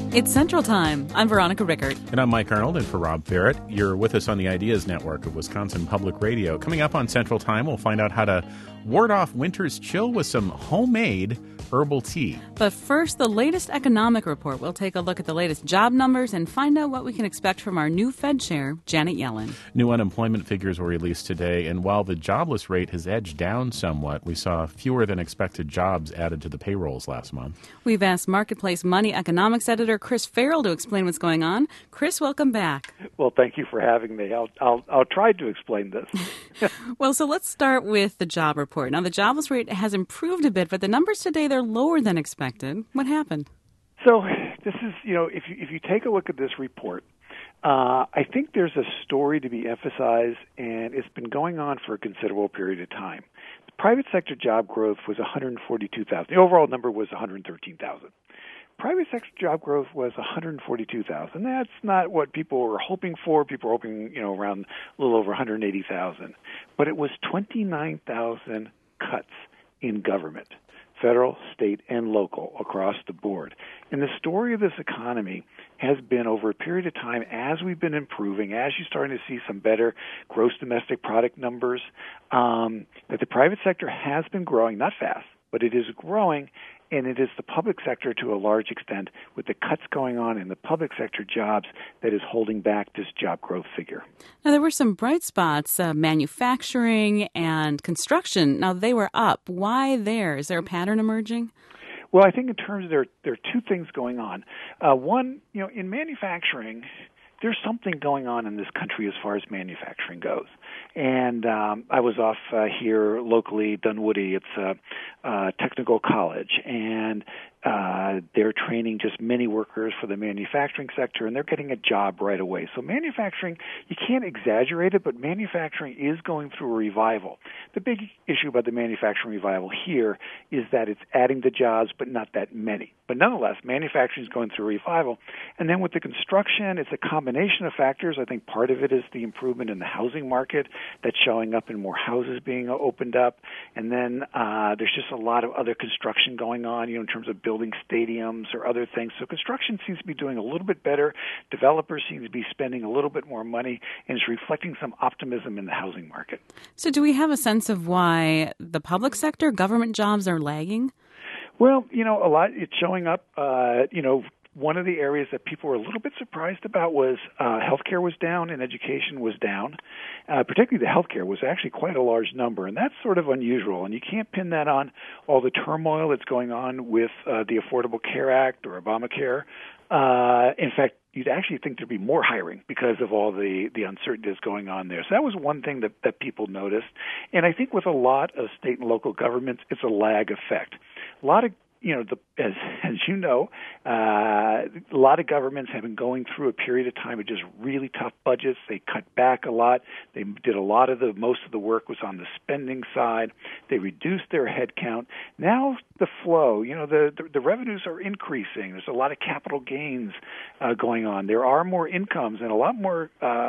It's Central Time. I'm Veronica Rickert. And I'm Mike Arnold, and for Rob Barrett, you're with us on the Ideas Network of Wisconsin Public Radio. Coming up on Central Time, we'll find out how to ward off winter's chill with some homemade herbal tea. But first, the latest economic report. We'll take a look at the latest job numbers and find out what we can expect from our new Fed chair, Janet Yellen. New unemployment figures were released today, and while the jobless rate has edged down somewhat, we saw fewer than expected jobs added to the payrolls last month. We've asked Marketplace Money economics editor Chris Farrell to explain what's going on. Chris, welcome back. Well, thank you for having me. I'll try to explain this. Well, so let's start with the job report. Now, the jobless rate has improved a bit, but the numbers today, they're lower than expected. What happened? So this is, if you take a look at this report, I think there's a story to be emphasized, and it's been going on for a considerable period of time. The private sector job growth was 142,000. The overall number was 113,000. Private sector job growth was 142,000. That's not what people were hoping for. People were hoping, around a little over 180,000. But it was 29,000 cuts in government, federal, state, and local across the board. And the story of this economy has been over a period of time, as we've been improving, as you're starting to see some better gross domestic product numbers, that the private sector has been growing, not fast, but it is growing. And it is the public sector, to a large extent, with the cuts going on in the public sector jobs, that is holding back this job growth figure. Now, there were some bright spots, manufacturing and construction. Now, they were up. Why there? Is there a pattern emerging? Well, I think in terms of there are two things going on. One, in manufacturing, there's something going on in this country as far as manufacturing goes. And I was off here locally, Dunwoody. It's a technical college, and they're training just many workers for the manufacturing sector, and they're getting a job right away. So manufacturing, you can't exaggerate it, but manufacturing is going through a revival. The big issue about the manufacturing revival here is that it's adding the jobs, but not that many. But nonetheless, manufacturing is going through a revival. And then with the construction, it's a combination of factors. I think part of it is the improvement in the housing market that's showing up in more houses being opened up. And then there's just a lot of other construction going on, in terms of building stadiums or other things. So construction seems to be doing a little bit better. Developers seem to be spending a little bit more money, and it's reflecting some optimism in the housing market. So do we have a sense of why the public sector, government jobs are lagging? Well, a lot, it's showing up, one of the areas that people were a little bit surprised about was healthcare was down and education was down. Particularly the healthcare was actually quite a large number, and that's sort of unusual. And you can't pin that on all the turmoil that's going on with the Affordable Care Act or Obamacare. In fact, you'd actually think there'd be more hiring because of all the uncertainty that's going on there. So that was one thing that people noticed. And I think with a lot of state and local governments, it's a lag effect. A lot of as you know, a lot of governments have been going through a period of time of just really tough budgets. They cut back a lot. They did most of the work was on the spending side. They reduced their headcount. Now the flow, the revenues are increasing. There's a lot of capital gains going on. There are more incomes, and a lot more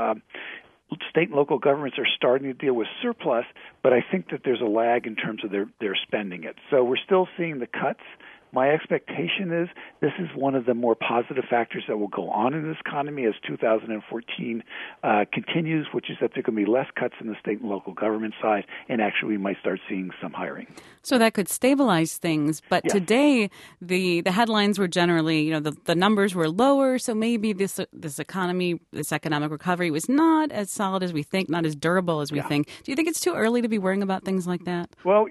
state and local governments are starting to deal with surplus, but I think that there's a lag in terms of their spending it. So we're still seeing the cuts. My expectation is this is one of the more positive factors that will go on in this economy as 2014 continues, which is that there can be less cuts in the state and local government side, and actually we might start seeing some hiring. So that could stabilize things. But yes. Today, the headlines were generally, the numbers were lower, so maybe this economy, this economic recovery was not as solid as we think, not as durable as we think. Do you think it's too early to be worrying about things like that? Well,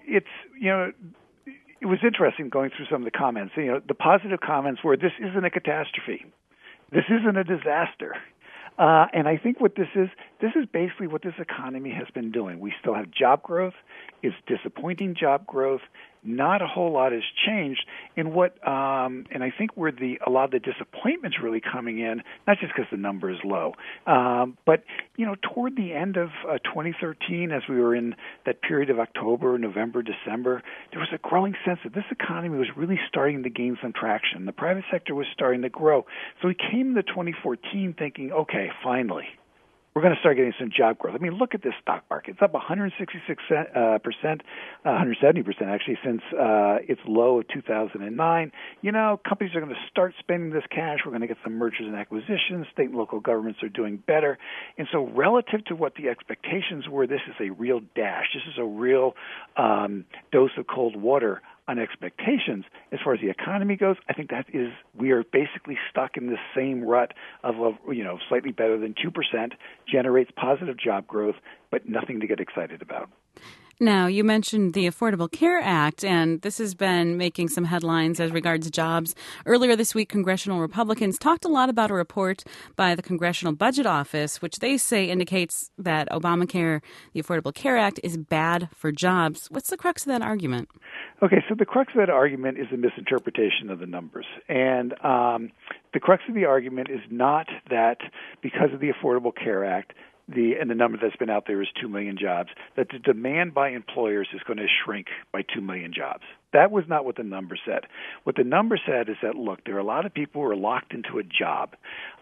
it was interesting going through some of the comments. The positive comments were, this isn't a catastrophe. This isn't a disaster. And I think what this is basically what this economy has been doing. We still have job growth. It's disappointing job growth. Not a whole lot has changed. And and I think where a lot of the disappointment's really coming in, not just because the number is low, but toward the end of 2013, as we were in that period of October, November, December, there was a growing sense that this economy was really starting to gain some traction. The private sector was starting to grow. So we came to 2014 thinking, okay, finally, we're going to start getting some job growth. I mean, look at this stock market. It's up 166%, 170% actually since its low of 2009. You know, companies are going to start spending this cash. We're going to get some mergers and acquisitions. State and local governments are doing better. And so relative to what the expectations were, this is a real dash. This is a real dose of cold water on expectations. As far as the economy goes, I think we are basically stuck in this same rut of slightly better than 2%, generates positive job growth, but nothing to get excited about. Now, you mentioned the Affordable Care Act, and this has been making some headlines as regards jobs. Earlier this week, congressional Republicans talked a lot about a report by the Congressional Budget Office, which they say indicates that Obamacare, the Affordable Care Act, is bad for jobs. What's the crux of that argument? Okay, so the crux of that argument is a misinterpretation of the numbers. And the crux of the argument is not that because of the Affordable Care Act, and the number that's been out there is 2 million jobs, that the demand by employers is going to shrink by 2 million jobs. That was not what the number said. What the number said is that, look, there are a lot of people who are locked into a job,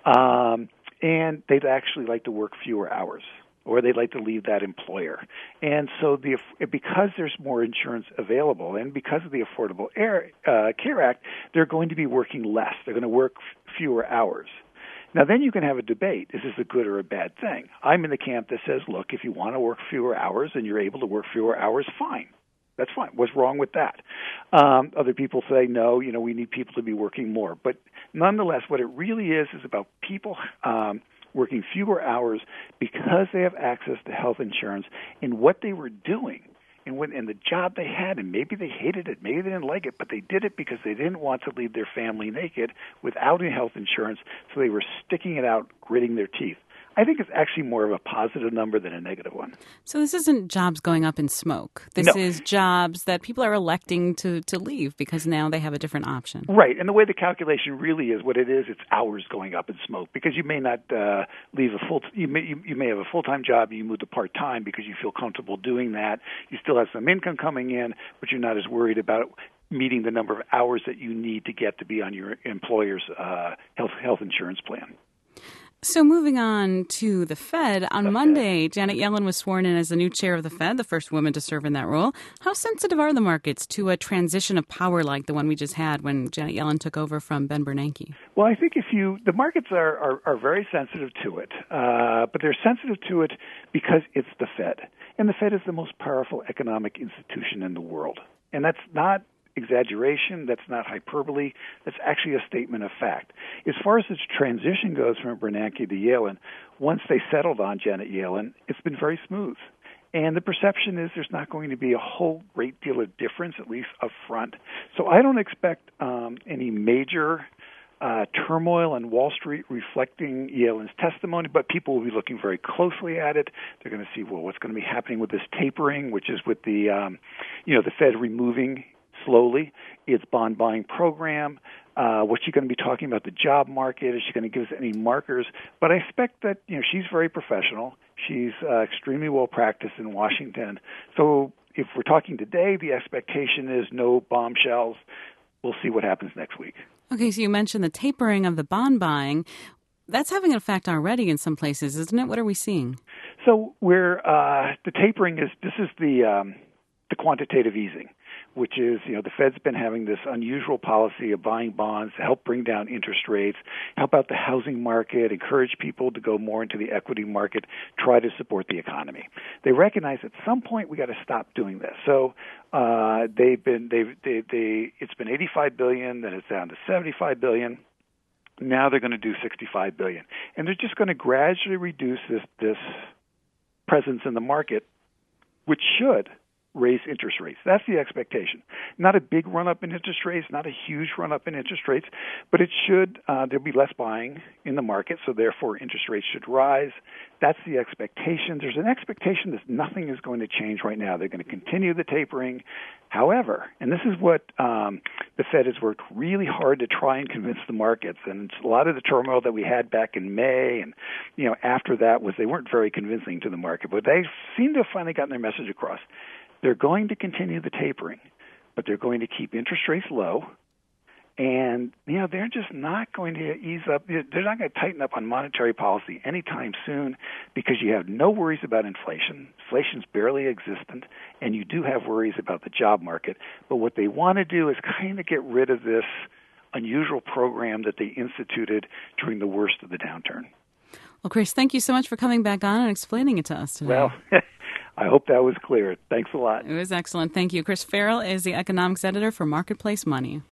and they'd actually like to work fewer hours, or they'd like to leave that employer. And so because there's more insurance available, and because of the Affordable Care Act, they're going to be working less. They're going to work fewer hours. Now, then you can have a debate. Is this a good or a bad thing? I'm in the camp that says, look, if you want to work fewer hours and you're able to work fewer hours, fine. That's fine. What's wrong with that? Other people say, no, we need people to be working more. But nonetheless, what it really is about people working fewer hours because they have access to health insurance, and what they were doing and the job they had, and maybe they hated it, maybe they didn't like it, but they did it because they didn't want to leave their family naked without any health insurance, so they were sticking it out, gritting their teeth. I think it's actually more of a positive number than a negative one. So this isn't jobs going up in smoke. This is jobs that people are electing to leave because now they have a different option. Right. And the way the calculation really is what it is, it's hours going up in smoke, because you may not leave you may have a full-time job and you move to part-time because you feel comfortable doing that. You still have some income coming in, but you're not as worried about meeting the number of hours that you need to get to be on your employer's health insurance plan. So moving on to the Fed, on Monday, Janet Yellen was sworn in as the new chair of the Fed, the first woman to serve in that role. How sensitive are the markets to a transition of power like the one we just had when Janet Yellen took over from Ben Bernanke? Well, I think the markets are very sensitive to it, but they're sensitive to it because it's the Fed. And the Fed is the most powerful economic institution in the world. And that's not exaggeration, that's not hyperbole, that's actually a statement of fact. As far as this transition goes from Bernanke to Yellen, once they settled on Janet Yellen, it's been very smooth. And the perception is there's not going to be a whole great deal of difference, at least up front. So I don't expect any major turmoil on Wall Street reflecting Yellen's testimony, but people will be looking very closely at it. They're going to see, well, what's going to be happening with this tapering, which is with the Fed removing slowly its bond buying program. What's she going to be talking about the job market? Is she going to give us any markers? But I expect that she's very professional. She's extremely well practiced in Washington. So if we're talking today, the expectation is no bombshells. We'll see what happens next week. Okay, so you mentioned the tapering of the bond buying. That's having an effect already in some places, isn't it? What are we seeing? So the tapering is the quantitative easing, which is, the Fed's been having this unusual policy of buying bonds to help bring down interest rates, help out the housing market, encourage people to go more into the equity market, try to support the economy. They recognize at some point we got to stop doing this. So it's been $85 billion, then it's down to $75 billion. Now they're going to do $65 billion, and they're just going to gradually reduce this presence in the market, which should raise interest rates. That's the expectation. Not a big run-up in interest rates, not a huge run-up in interest rates, but it should, there'll be less buying in the market, so therefore interest rates should rise. That's the expectation. There's an expectation that nothing is going to change right now. They're going to continue the tapering. However, and this is what the Fed has worked really hard to try and convince the markets, and a lot of the turmoil that we had back in May and after that was they weren't very convincing to the market, but they seem to have finally gotten their message across. They're going to continue the tapering, but they're going to keep interest rates low, And, they're just not going to ease up. They're not going to tighten up on monetary policy anytime soon because you have no worries about inflation. Inflation's barely existent, and you do have worries about the job market. But what they want to do is kind of get rid of this unusual program that they instituted during the worst of the downturn. Well, Chris, thank you so much for coming back on and explaining it to us today. Well, I hope that was clear. Thanks a lot. It was excellent. Thank you. Chris Farrell is the economics editor for Marketplace Money.